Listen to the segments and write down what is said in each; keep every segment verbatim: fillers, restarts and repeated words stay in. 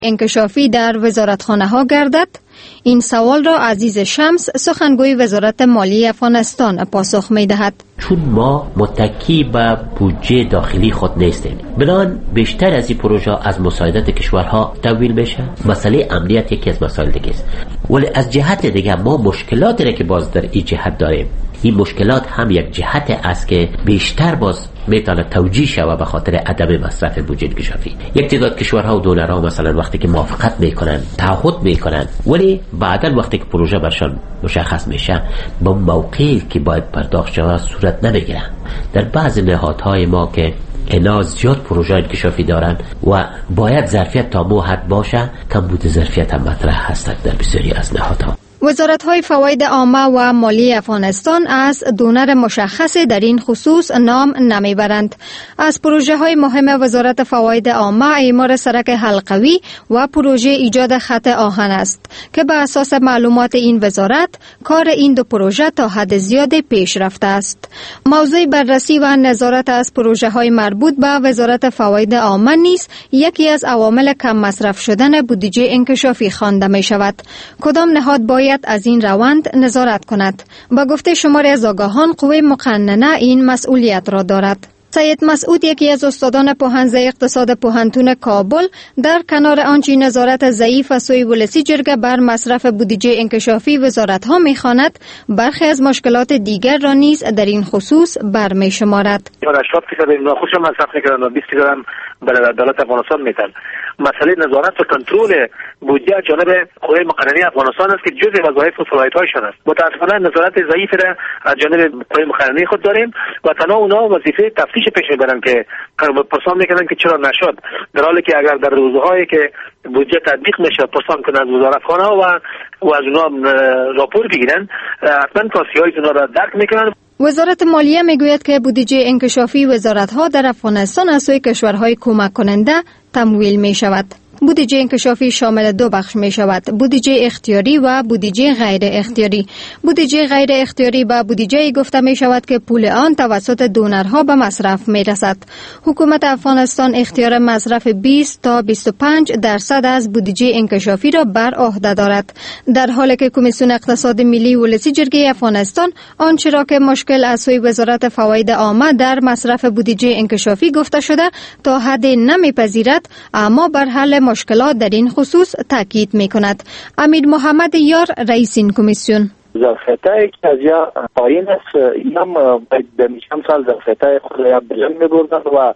انکشافی در وزارتخانه ها گردد؟ این سوال را عزیز شمس، سخنگوی وزارت مالی افغانستان، پاسخ می دهد. چون ما متکی به بودجه داخلی خود نیستیم، بنابراین بیشتر از این پروژه از مساعدت کشورها تمویل میشه. مسئله امنیت یکی از مسائل دیگه است، ولی از جهت دیگه ما مشکلاتی را که باز در این جهت داریم، این مشکلات هم یک جهت است که بیشتر باز میتونه توجیه شود به خاطر عدم مصرف بودجه انکشافی. یک تعداد کشورها و دونرها مثلا وقتی که موافقت میکنن، تعهد میکنن، ولی بعدا وقتی که پروژه برشان مشخص میشه با موقعی که باید پرداخت شود صورت نمیگیرن. در بعضی نهادهای ما که اینا زیاد پروژه انکشافی دارن و باید ظرفیت تا مو حد باشه، کمبود ظرفیت هم مطرح هست در بسیاری از نهادها. وزارت‌های فواید عامه و مالی افغانستان از دونر مشخصی در این خصوص نام نمیبرند. از پروژه‌های مهم وزارت فواید عامه اعمار سرک حلقوی و پروژه ایجاد خط آهن است که به اساس معلومات این وزارت کار این دو پروژه تا حد زیاد پیش رفته است. موضوع بررسی و نظارت از پروژه‌های مربوط به وزارت فواید عامه نیز یکی از عوامل کم مصرف شدن بودجه انکشافی خوانده می‌شود. کدام نهاد باید از این روند نظارت کند؟ با گفته شماری از آگاهان، قوه مقننه این مسئولیت را دارد. سید مسعود، یکی از استادان پوهنځی اقتصاد پوهنتون کابل، در کنار آنچه نظارت ضعیف از سوی ولسی جرگه بر مصرف بودجه انکشافی وزارت ها می‌خواند، برخی از مشکلات دیگر را نیز در این خصوص برمی‌شمارد. هشتاد فیصد ناخوش مصرف می‌کردند و بیست فیصد هم برای دولت افغانستان میدن. مسئله نظارت و کنترل بودجه از جانب قوه مقننه افغانستان است که جزء وظایف و صلاحیت‌هایشان است. متأسفانه نظارت ضعیف را از جانب قوه مقننه خود داریم و تنها اونها وظیفه تفتیش پیش میبرن که پرسان میکنن که چرا نشد، در حالی که اگر در روزهایی که بودجه تطبیق میشه پرسان کنن از وزارتخانه و و از اونها راپور بگیرن، حتما توصیه‌های اونها را درک میکنن. وزارت مالیه میگوید که بودجه انکشافی وزارت‌ها در افغانستان از سوی کشورهای کمک کننده تمویل می شود. بودجه انکشافی شامل دو بخش می شود: بودجه اختیاری و بودجه غیر اختیاری. بودجه غیر اختیاری با بودجه گفته می شود که پول آن توسط دونرها به مصرف می رسد. حکومت افغانستان اختیار مصرف بیست تا بیست و پنج درصد از بودجه انکشافی را بر عهده دارد، در حالی که کمیسیون اقتصاد ملی ولسی جرگه افغانستان آنچه را که مشکل از سوی وزارت فواید عامه در مصرف بودجه انکشافی گفته شده تا حد نمیپذیرد، اما بر حل مشکلات در این خصوص تاکید میکند. امیر محمد یار، رئیس این کمیسیون: ظرفیت‌هایی که از یا پایین است، اینم باید به چند سال ظرفیت‌های خود را بلند می‌بردن و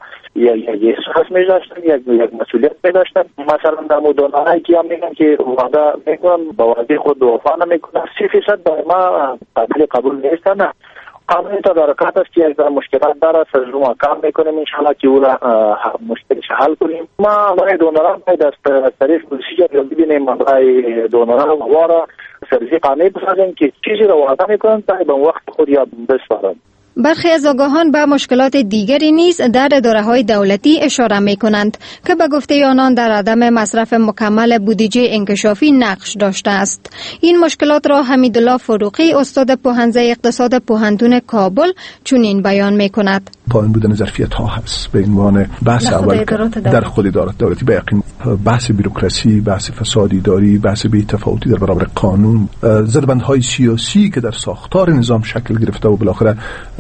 یک احساس می‌داشتن، یک یک مسئولیت می‌داشتن. مثلا در مدونهایی که هم میگن که وعده میکنن با وعده خود وفا نمیکنن، سی فیصد برای ما قابل قبول نیستن. قانون تدارکات است که یک مشکلات داره، از ما کار میکنیم انشاءالله که او را مشکلش حل کنیم. ما برای دونران باید از طریق پروسیجر جلدی بینیم، برای دونران وارا سرزی قانونی بسازیم که چیزی را وعده میکنن تا به وقت خود یا بسپارن. برخی از آگاهان به مشکلات دیگری نیز در اداره‌های دولتی اشاره می‌کنند که به گفته آنان در عدم مصرف مکمل بودجه انکشافی نقش داشته است. این مشکلات را حمیدالله فروغی، استاد پوهنځی اقتصاد پوهنتون کابل، چنین بیان می‌کند: پایین بودن ظرفیت‌ها هست به عنوان بحث اول در خود ادارات دولتی. به یقین بحث بیروکراسی، بحث فساد اداری، بحث بی‌تفاوتی در برابر قانون، زدبندهای سیاسی که در ساختار نظام شکل گرفته و بالاخره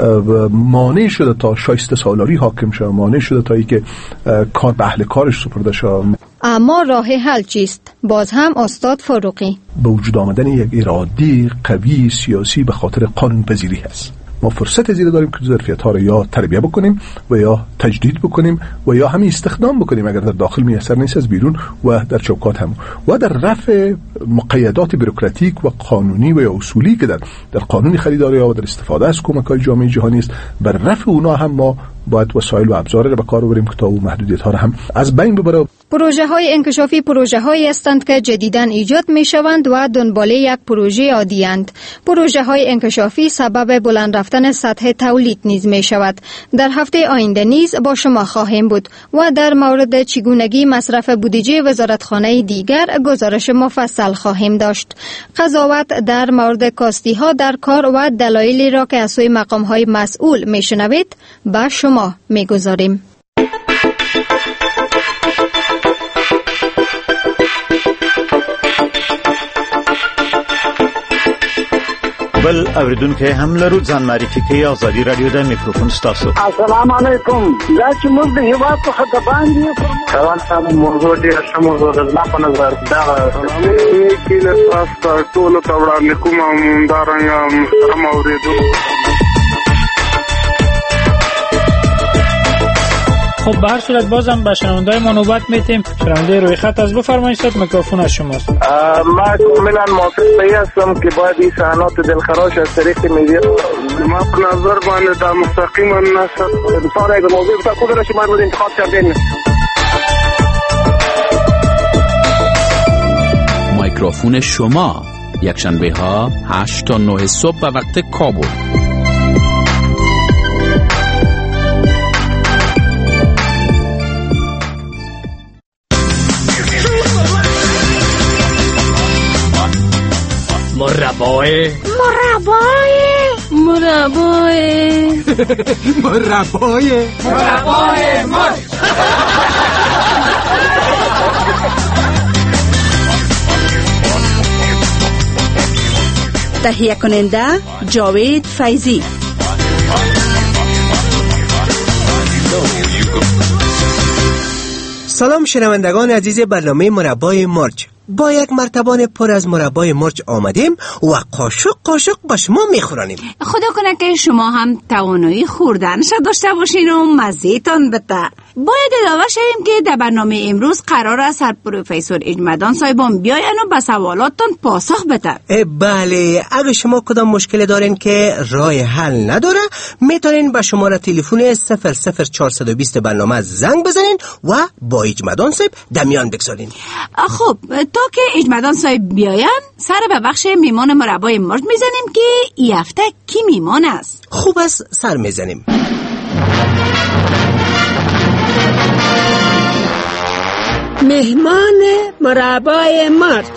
مانع شده تا شایسته سالاری حاکم شد، مانع شده تا اینکه کار به اهل کارش سپرده شد. اما راه حل چیست؟ باز هم استاد فروغی: به وجود آمدن یک اراده قوی سیاسی به خاطر قانون پذیری هست. ما فرصت زیاد داریم که ظرفیت‌ها را یا تربیت بکنیم و یا تجدید بکنیم و یا همین استخدام بکنیم اگر در داخل میسر نیست از بیرون و در چوکات هم، و در رفع مقیدات بوروکراتیک و قانونی و یا اصولی که در در قانون خریداری و در استفاده از کمک‌های جامعه جهانی است، بر رفع اونا هم ما باید وسایل و ابزار را به کار ببریم که تا اون محدودیت‌ها را هم از بین ببره. پروژه‌های انکشافی پروژه‌هایی هستند که جدیداً ایجاد می‌شوند و دنبال یک پروژه عادی‌اند. پروژه‌های انکشافی سبب بلند رفتن سطح تولید نیز می‌شود. در هفته آینده نیز با شما خواهیم بود و در مورد چگونگی مصرف بودجه وزارتخانه دیگر گزارش مفصل خواهیم داشت. قضاوت در مورد کاستی‌ها در کار و دلایلی را که از سوی مقام‌های مسئول می‌شنوید با شما می‌گذاریم. بل اوریدونکو هم لرو ځان معرفي کوي آزادي رادیو د میکروفون ستاسو. السلام علیکم. دا چې موږ د هیواد په خطه باندې روان سم موضوع دي چې موضوع د ځما په نظر دا کې له تاسو ټول ته وړاندې کوم دا رنګ محترم اوریدو. خب به هر صورت بازم به شنونده‌های ما نوبت میتیم. شنونده روی خط از بفرمایید، صد میکروفون از شماست. ما کاملا موافق به هستم که باید این صحنات دلخراش از طریق میدیا ما په نظر باندې دا مستقیما نشد انسان یک موضوع تا خود را شما رو انتخاب کردین. میکروفون شما یکشنبه ها هشت تا نه صبح به وقت کابل. مربای مربای مربای مربای مربای مرچ. تهیه کننده جاوید فیضی. سلام شنوندگان عزیز برنامه مربای مرچ. با یک مرتبان پر از مربای مرچ آمدیم و قاشق قاشق با شما میخورانیم. خدا کنه که شما هم توانایی خوردنش داشته باشین و مزیتان بده. باید اضافه شویم که در برنامه امروز قرار است سر پروفسور اجمدان صاحبان بیاین و به سوالاتتان پاسخ بده. بله، اگه شما کدام مشکل دارین که راه حل نداره میتونین به شماره تلفن صفر صفر چهارصد و بیست برنامه زنگ بزنین و با اجمدان صاحب دمیان بگذارین. خب تا که اجمدان صاحب بیاین سر به بخش میمان مربای مرچ میزنیم که ای هفته کی میمان است. خوب است سر میزنیم. مهمان مربای مرچ.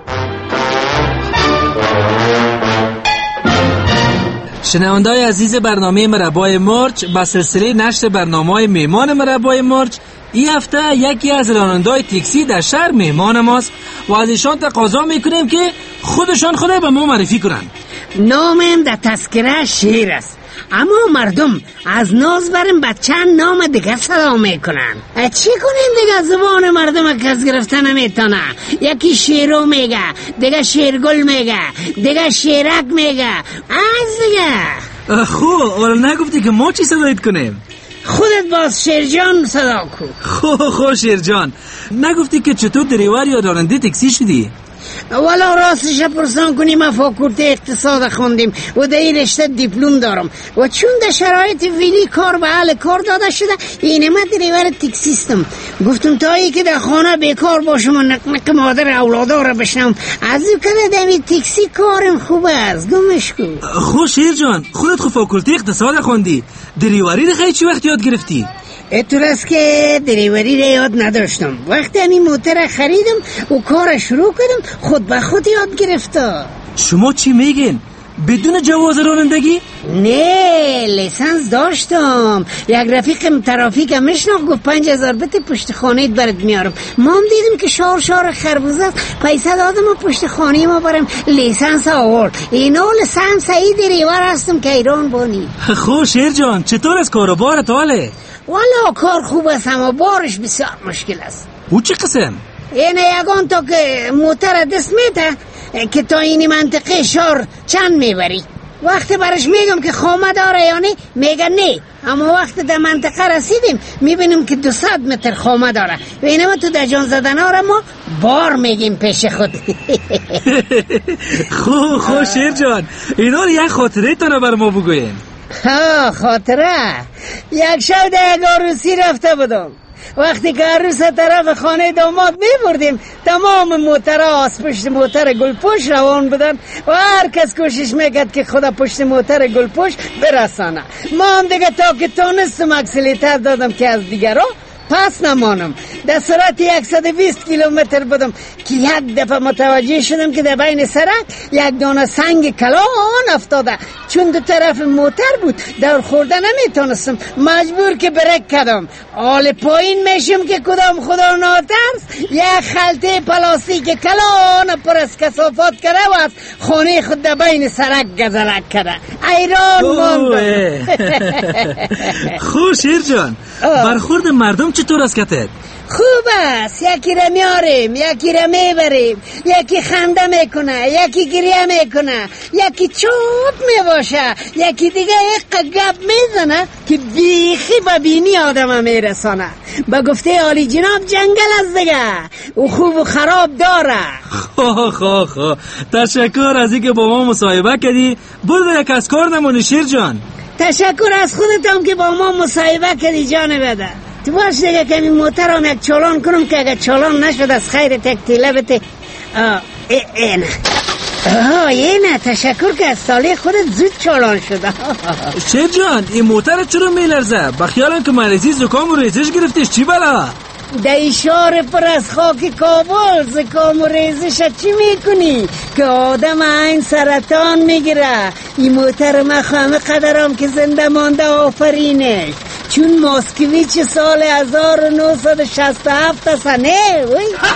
شنونده‌های عزیز برنامه مربای مرچ، با سلسله نشر برنامه‌های میمان مربای مرچ این هفته یکی از راننده‌های تاکسی در شهر مهمان ماست و از ایشان تقاضا میکنیم که خودشان خود به ما معرفی کنند. نامم در تذکره شیر است، اما مردم از ناز برم به چند نام دیگه سلام میکنن. چی کنیم دیگه؟ زبان مردم کس گرفتن نمیتونه. یکی شیرو میگه، دیگه شیرگل میگه، دیگه شیرک میگه، از دیگه. خب حالا نگفتی که ما چی صدایت کنیم؟ خودت باز شیرجان صدا کو. خب خب شیرجان، نگفتی که چطور دریور یا راننده تاکسی شدی؟ والا راستش پرسان کنیم ما فاکولته اقتصاد خوندیم و در این رشته دیپلم دارم و چون در شرایط ویلی کار به اهل کار داده شده اینه من دریور تاکسیستم. گفتم تا ای که در خانه بیکار باشم و نقنق مادر اولادا را بشنم از او کنه دمی تاکسی کارم خوب است. گمش کن. خب شیرجان، خودت خب فاکولته اقتصاد خوندی، دریوری رو خیلی چی وقت یاد گرفتی؟ اتول است که دریوری را یاد نداشتم. وقتی همین موتر خریدم و کار شروع کردم خود به خود یاد گرفته. شما چی میگین؟ بدون جواز رانندگی؟ نه، لیسانس داشتم. یک رفیقم ترافیکم میشناخت گفت پنج هزار بده پشت خانه‌ات برات میارم. ما هم دیدیم که شار شار خربوزه پیسه دادم و پشت خانه ما برم لیسانس آورد. اینا لیسانس ای دریور هستم که ایران بانی. خب شیرجان، چطور از کار و بارت حاله؟ والا کار خوب است اما بارش بسیار مشکل است. او چه قسم؟ اینه یگان تا که موتر دست میده که تا این منطقه شار چند میبری. وقتی برش میگم که خامه داره یا نه میگه نه، اما وقتی در منطقه رسیدیم میبینیم که دوصد متر خامه داره و اینه تو در جان زدن ها ما بار میگیم پیش خود. خو خو شیرجان، اینا رو یک خاطره تانه بر ما بگوین. ها خاطره؟ یک شب در یک عروسی رفته بودم. وقتی که عروس طرف خانه داماد می بردیم تمام موترها از پشت موتر گلپوش روان بودن و هر کس کوشش میکرد که خدا پشت موتر گلپوش برسانه. ما هم دیگه تا که تونستم اکسلیتر دادم که از دیگرها پس نمانم. در سرعت صد و بیست کیلومتر بودم که یک دفعه متوجه شدم که در بین سرک یک دانه سنگ کلان افتاده. چون دو طرف موتر بود دور خورده نمیتونستم، مجبور که برک کردم. آل پایین میشم که کدام خدا ناترس یک خلطه پلاستیک کلان پر از کثافات کرده و از خانه خود در بین سرک گزلک کرده. ایران ماندم. خوش شیر جان، برخورد مردم چطور است کتت؟ خوب است. یکی را میاریم، یکی را میبریم، یکی خنده میکنه، یکی گریه میکنه، یکی چوب میباشه، یکی دیگه یک گپ میزنه که بیخی ببینی آدم میرسانه. با گفته عالی جناب جنگل است دیگه، او خوب و خراب داره. خواه خواه خواه تشکر از اینکه با ما مصاحبه کردی. برو یک از کار نمونی شیر جان. تشکر از خودتم که با ما مصاحبه کردی جان بده. تو باش دیگه که این موترم یک چالان کنم که اگه چالان نشد از خیر تکتیله بته. آه اینه آه اینه تشکر که از سالی خودت زود چالان شده. شیر جان این موتر چرا میلرزه؟ بخیالم که مریضی زکام و ریزش گرفتش چی بلا؟ ده اشاره پر از خاک کابل زکام و ریزش چی میکنی؟ که آدم این سرطان میگیره. این موتر ما خامه قدرم که زنده مانده آفرینش، چون ماسکویچ سال هزار و نهصد و شصت و هفت سنه.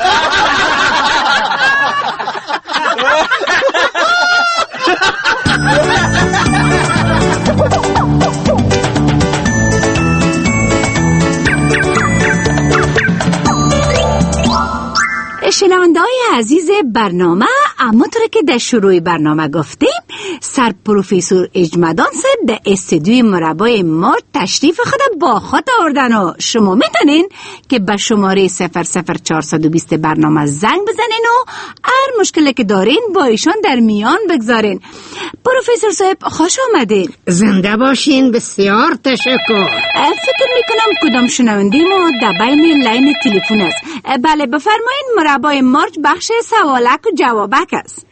شنونده‌های عزیز برنامه، همونطور که در شروع برنامه گفتیم سر پروفسور اجمدان صاحب در استودیوی مربای مارت تشریف خود با خود آوردن و شما میتونین که به شماره صفر صفر چهارصد و بیست برنامه زنگ بزنین و هر مشکلی که دارین با ایشان در میان بگذارین. پروفسور صاحب خوش آمدین. زنده باشین. بسیار تشکر. فکر میکنم کدام شنونده ما در بین لاین تلفن است. بله بفرمایین. مربای مارچ بخش سوالک و جوابک است.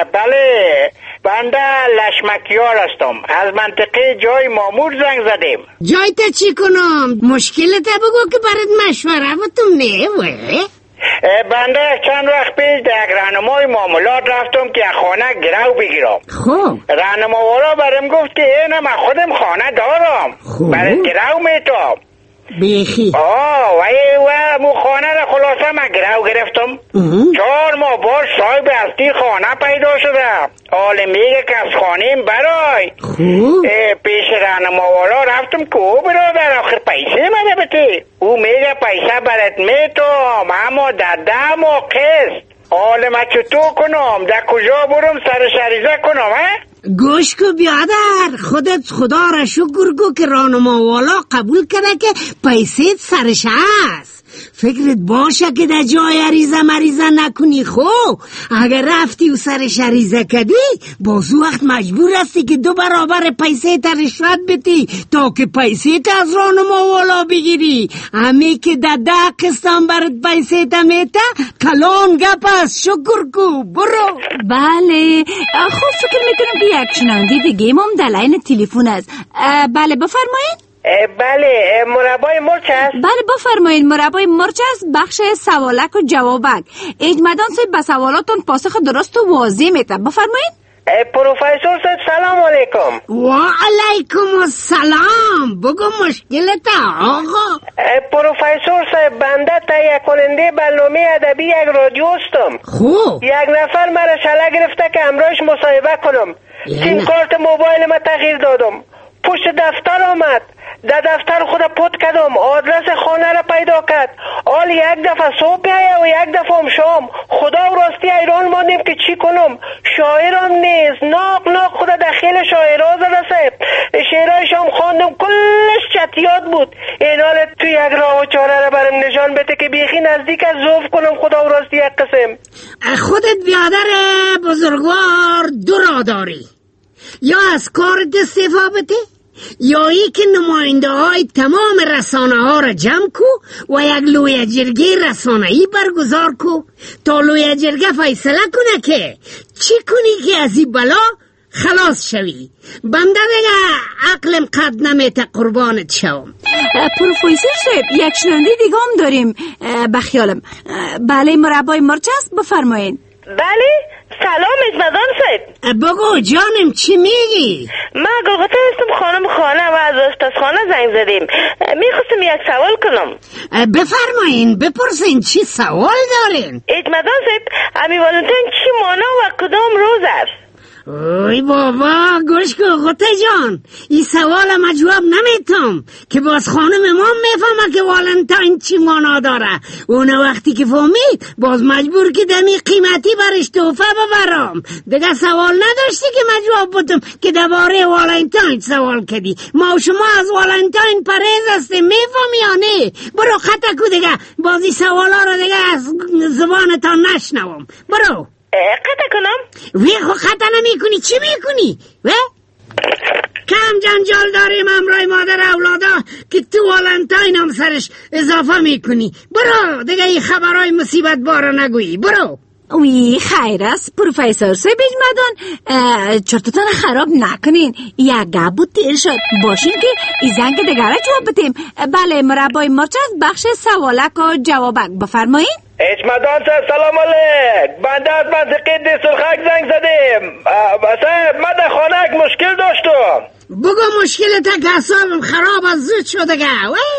بله بنده لشمکیار هستم، از منطقه جای مامور زنگ زدیم. جای تا چی کنم؟ مشکلت بگو که برات مشوره بتون نه وی؟ بنده چند وقت پیش در راهنمای معاملات رفتم که خانه گرو بگیرم. خوب. راهنماورا برام گفت که اینه من خودم خانه دارم. خوب. برای گرو میتام. بیخی آه وای و مو خانه را خلاصه من گرو گرفتم. چهار ماه باز صاحب اصلی خانه پیدا شده. حالا میگه که از خانه‌ام برای خوب پیش راهنماورا رفتم که او برادر آخر پیسه منه بده. او میگه پیسه برات میتام اما در ده ماه قسط. حالا من چطور کنم؟ در کجا برم سر شریزه کنم ها؟ گوش کو بیادر، خودت خدا را شکر کو که راهنما والا قبول کرده که پیسه سرش هست. فکرت باشه که در جای عریضه مریضه نکنی. خب اگر رفتی و سرش عریضه کردی بازو وقت مجبور هستی که دو برابر پیسه تا رشوت بدی تا که پیسه تا از راهنما والا بگیری. همی که در ده قسطم برات پیسه تا میته کلان گپ است. شکر کو برو. بله خوب فکر میکنم که یک شنونده دیگه هم در لاین تلفن است. بله بفرمایید. بله مربای مرچ است. بله بفرمایید. مربای مرچ است بخش سوالک و جوابک. اجمدان صاحب به سوالاتون پاسخ درست و واضح میده. بفرمایید. پروفسور صاحب سلام علیکم. و علیکم السلام. بگو مشکلت آقا. پروفسور صاحب بنده تهیه کننده برنامه ادبی یک رادیو هستم. خوب. یک نفر مرا شله گرفته که همراهش مصاحبه کنم. سیم کارت موبایل ما تغییر دادم. پشت دفتر آمد. در دفتر خود پت کردم. آدرس خانه را پیدا کرد. حال یک دفعه صبح میایه و یک دفعه هم شام. خدا و راستی ایران ماندیم که چی کنم. شاعرم نیست. ناق ناق خدا دخیل شاعرها زده سه. شعرهای شام خواندم کلش چتیات بود. این حال تو یک راه و چاره را برم نشان بده که بیخی نزدیک از ظروف کنم. خدا و راستی یک قسم. خودت بیادر بزرگوار دو راه داری. یا از کارت استعفا بده یا ای که نماینده های تمام رسانه ها را جمع کو و یک لوی جرگه رسانه ای برگزار کو تا لوی جرگه فیصله کنه که چی کنی که از این بلا خلاص شوی. بنده دیگه عقلم قد نمیته قربانت شوم. پروفسور صاحب یک شنونده دیگه هم داریم بخیالم. بله مربای مرچ است بفرمایید. بله سلام اجمدان صاحب. بگو جانم چی میگی؟ من گلگوته هستم خانم خانه و از آشپزخانه زنگ زدیم. میخواستم یک سوال کنم. بفرمایین بپرسین چی سوال دارین؟ اجمدان صاحب امی والنتین چی مانا و کدام روز است؟ اوی بابا گوش کن غوطه جان، این سوال ما جواب نمیتم که باز خانم ما میفهمه که والنتاین چی مانا داره. اون وقتی که فهمید باز مجبور که دمی قیمتی برش تحفه ببرم. دیگه سوال نداشتی که ما جواب بدم که درباره والنتاین سوال کردی. ما و شما از والنتاین پرهیز هستیم، میفهمی یا نه؟ برو خطا کو دیگه، باز این سوالا رو دیگه از زبانتان نشنوم. برو قطع کنم؟ وی خو خطا نمی کنی چی می کنی؟ وی؟ کم جنجال داریم امرای مادر اولادا که تو والنتاین هم سرش اضافه می کنی. برو دیگه این خبرهای مصیبت بارا نگویی. برو. وی خیر است پروفیسور صاحب اجمدان، چرتتان خراب نکنین. یک گپ بود تیر شد، باشین که این زنگ دیگره جواب بدیم. بله مربای مرچ از بخش سوالک و جوابک بفرمایین. اجمدان صاحب سلام علیک، بنده از منطقه دیسلخک زنگ زدیم. صاحب من در خانه یک مشکل داشتم. بگو مشکلت که حسابم خراب از زود شده گه.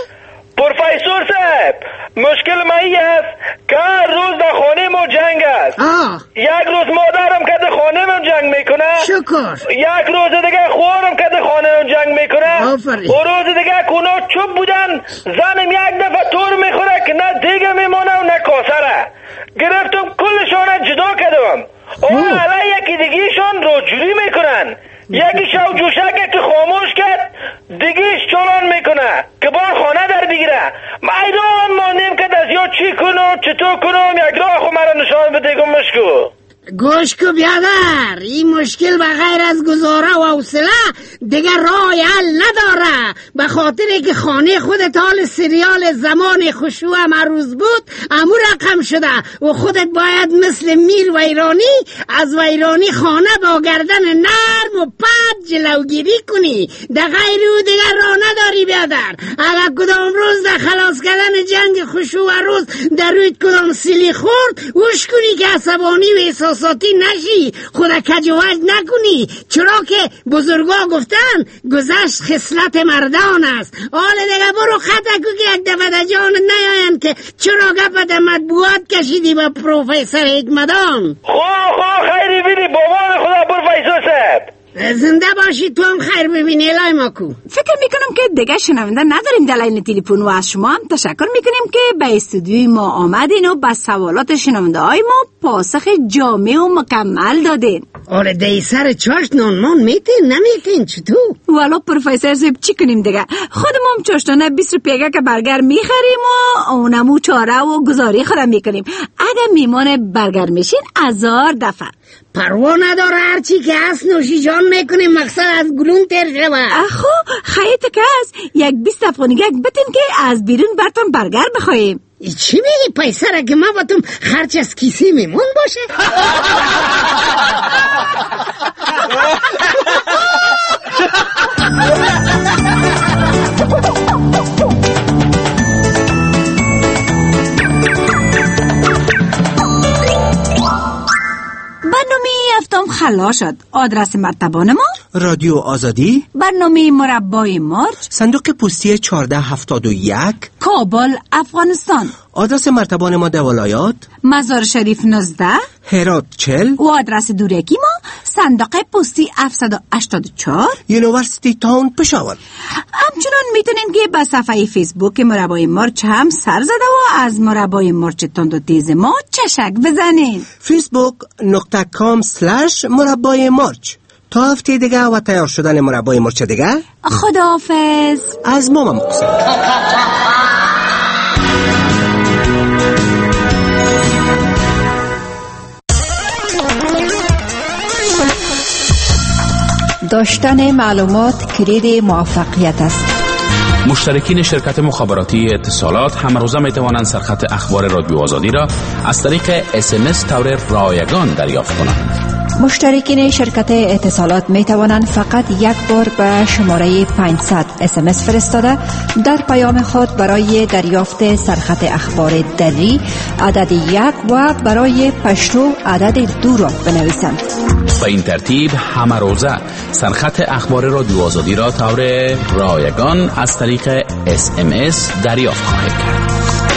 پروفیسور صاحب مشکل ما ای است که هر روز در خانه ما جنگ است. آه. یک روز مادرم که در خانه من جنگ میکنه، شکر. یک روز دیگه خوارم که در خانه من جنگ میکنه، آفرین. و روز دیگه کونا چوب بودن زنم یک دفعه طور میخوره که نه دیگه میمونه و نه کاسره. گرفتم کلشان جدا کردم. او علی یکی دیگیشان رو جوری میکنن، یکی شو جوشکه که خاموش کرد دیگیش چلان میکنه که بار خانه در بگیره. میدان ماندیم که دست یا چی کنم چطور کنم، یک راه خو مرا نشان بده گم مشکو. گوش کو بیادر، این مشکل بغیر از گزاره و حوصله دیگه راه حل نداره. به خاطر که خانه خودت حال سریال زمان خشوع مروز بود امو رقم شده و خودت باید مثل میر ویرانی از ویرانی خانه با گردن نرم و پد جلوگیری کنی. ده غیر او دیگه راه نداری بیادر. اگر کدام روز در خلاص کردن جنگ خشوع روز در روی کدام سیلی خورد وش کنی که عصبانی و احساساتی نشی، خدا کجوج نکنی، چرا که بزرگا گفتن گذشت خصلت مردان است. حال دیگه برو خطا کو که یک دفعه در جان نیاین که چرا گپ در مطبوعات کشیدی با پروفیسور اجمدان. خواه خواه خیری بینی بابا خدا پروفیسور صاحب. زنده باشی تو هم خیر ببینی الهی ماکو. فکر میکنم که دیگه شنونده نداریم در لاین تلفن و از شما هم تشکر میکنیم که به استودیوی ما آمدین و به سوالات شنونده های ما پاسخ جامع و مکمل دادین. آره دی سر چاشت نانمان میتین نمیتین چطور؟ والا پروفیسور صاحب چی کنیم دیگه، خودمون چاشتانه بیست روپیه که برگر میخریم و اونمو چاره و گزاری خودم میکنیم. اگر میمان برگر میشین هزار دفعه پروا نداره، هرچی که هست نوشی جان میکنیم مقصد از گلون تر شوه. اخو خیلی که هست یک بیست افغانیگه بتیم که از بیرون برتون برگر بخواهیم. چی میگی پیسره که ما باتون خرچ از کیسی میمون باشه؟ برنامه هفتم خلا شد. آدرس مرتبان ما رادیو آزادی، برنامه مربای مرچ، صندوق پستی چهارده هفتاد و یک، کابل افغانستان. آدرس مرتبان ما در ولایات مزار شریف نوزده، هرات چهل و آدرس دورکی ما صندوق پستی هفتصد و هشتاد و چهار، یونیورسیتی تاون پشاور. همچنان میتونین که به صفحه فیسبوک مربای مرچ هم سر زده و از مربای مرچ تند و تیز ما چشک بزنین. فیسبوک نقطه کام سلش مربای مرچ. تا هفته دیگه و تیار شدن مربای مرچ دیگه خداحافظ از ماما مقصد. داشتن معلومات کلید موفقیت است. مشترکین شرکت مخابراتی اتصالات همروزه می توانند سرخط اخبار رادیو آزادی را از طریق اس ام اس طور رایگان دریافت کنند. مشترکین شرکت اتصالات می توانند فقط یک بار به شماره پانصد اس ام اس فرستاده در پیام خود برای دریافت سرخط اخبار دری عدد یک و برای پشتو عدد دو را بنویسند. به این ترتیب همه روزه سرخط اخبار رادیو آزادی را طور رایگان از طریق اس ام اس دریافت خواهید کرد.